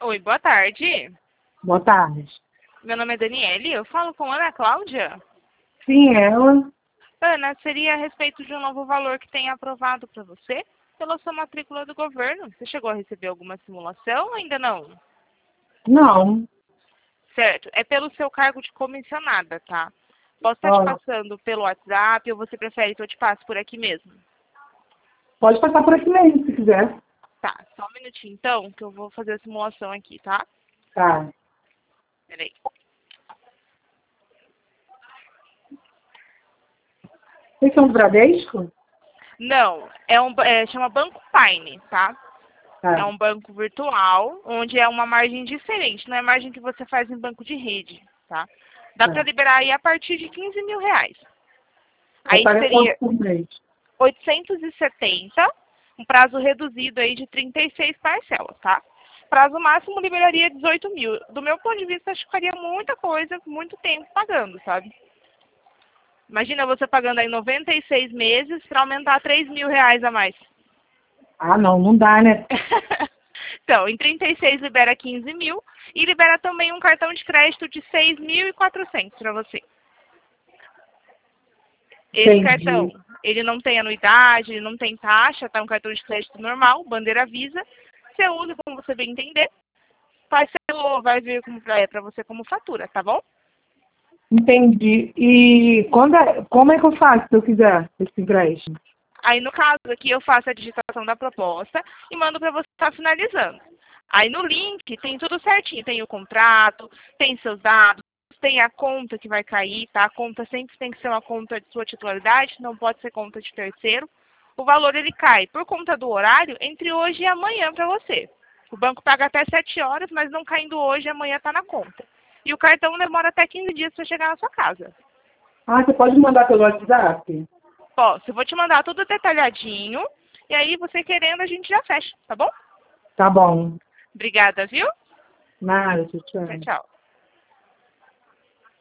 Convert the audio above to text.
Oi, boa tarde. Boa tarde. Meu nome é Daniele, eu falo com Ana Cláudia. Sim, ela. Ana, seria a respeito de um novo valor que tem aprovado para você pela sua matrícula do governo. Você chegou a receber alguma simulação ou ainda não? Não. Certo, é pelo seu cargo de comissionada, tá? Posso estar te Olha, passando pelo WhatsApp ou você prefere que eu te passe por aqui mesmo? pode passar por aqui mesmo, se quiser. Tá, só um minutinho então, que eu vou fazer a simulação aqui, tá? Tá. Peraí. Esse é um Bradesco? Não, chama Banco Paine, tá? É Tá. um banco virtual, onde é uma margem diferente, não é margem que você faz em banco de rede, tá? Dá para Tá. liberar aí a partir de 15 mil reais. Aí Aí paga quanto seria por mês? 870, um prazo reduzido aí de 36 parcelas, tá? Prazo máximo liberaria 18 mil. Do meu ponto de vista, acho que faria muita coisa, muito tempo pagando, sabe? Imagina você pagando aí 96 meses para aumentar 3 mil reais a mais. Ah, não, não dá, né? Então, em 36 libera 15 mil e libera também um cartão de crédito de 6.400 para você. Esse cartão, Entendi. ele não tem anuidade, ele não tem taxa, tá um cartão de crédito normal, bandeira Visa. Você usa como você bem entender, vai vir para você como fatura, tá bom? Entendi. E como é que eu faço se eu quiser esse empréstimo? Aí, no caso aqui, eu faço a digitação da proposta e mando para você estar finalizando. Aí, no link, tem tudo certinho. Tem o contrato, tem seus dados, tem a conta que vai cair, tá? A conta sempre tem que ser uma conta de sua titularidade, não pode ser conta de terceiro. O valor, ele cai por conta do horário entre hoje e amanhã para você. O banco paga até 7 horas, mas não caindo hoje, amanhã está na conta. E o cartão demora até 15 dias para chegar na sua casa. Ah, você pode mandar pelo WhatsApp? Posso, eu vou te mandar tudo detalhadinho. E aí, você querendo, a gente já fecha, tá bom? Tá bom. Obrigada, viu? Nada, tchau, Tchau, tchau. tchau.